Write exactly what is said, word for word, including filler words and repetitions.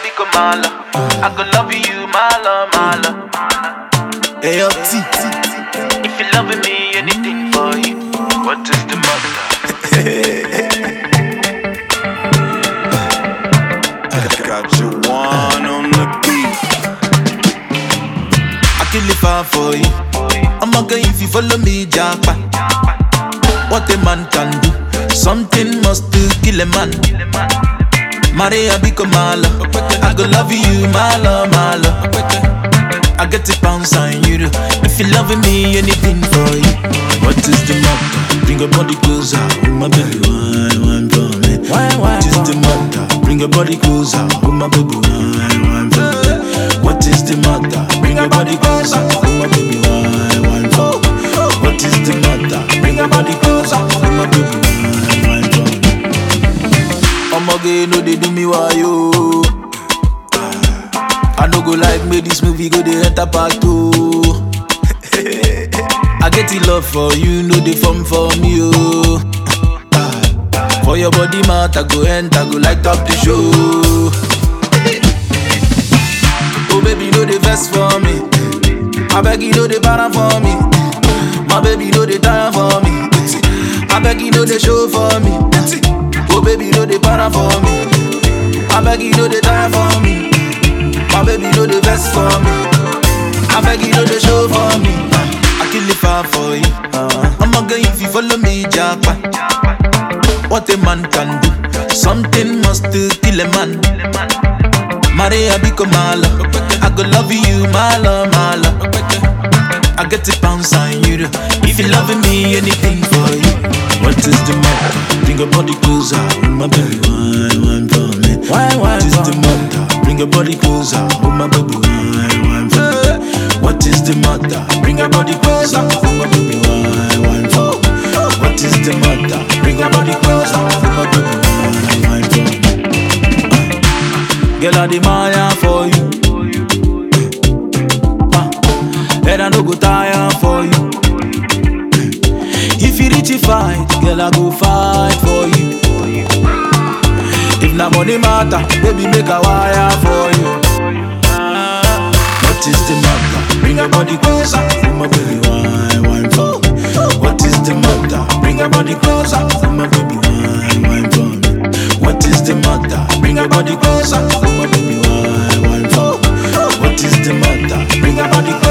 become my love. I could love you, my love, my love. Hey, up, T. If you're loving me, anything for you. What is the matter? I got you one on the beat. I kill it far for you. I'm a guy if you follow me, Japa. What a man can do, something must do kill a man. Maria become my love. I go love you, my love, my love. I get to pounds on you. If you loving me, anything for you. What is the matter? Bring your body closer, oh my baby, wine, wine for me. What is the matter? Bring your body closer, oh my baby, wine, wine for me. What is the matter? Bring your body closer, oh my baby, wine, wine for me. What is the matter? Bring your body closer, oh my baby, wine, wine for me. I'ma get no they do me why yo. I no go like me this movie go they enter part two. I get the love for you, no they form for me oh. For your body matter go enter, go light up the show. Oh baby, no they vest for me. I beg you, no they para for me. My baby, no they tire for me. I beg you, no they show for me. Oh baby, no they para for me. I beg you, no they tire for me. My baby, no they vest for me. I beg you, no they show for me. I kill it far for you. I'm a guy if you follow me, Japa. What a man can do, something must do kill a man. Maria become my love. I go love you, my love, my love. I get to pounds on you. If you loving me, anything for you. What is the matter? Bring your body closer, oh my baby, wine, wine for me. What is the matter? Bring your body closer, oh my baby, wine, wine for me. What is the matter? Bring your body closer, oh my baby, wine, wine for me. What is the matter? Bring your body closer, oh my baby, wine, wine for me. Girl, I demand for you. And I no go tire for you. If you reach a fight, girl, I go fight for you. If na money matter, baby, make a wire for you. What is the matter? Bring your body closer, oh my baby, wine, wine for me. What is the matter? Bring your body closer, oh my baby, wine, wine for me. What is the matter? Bring your body closer, oh my baby, wine, wine for me. What is the matter? Bring your body closer.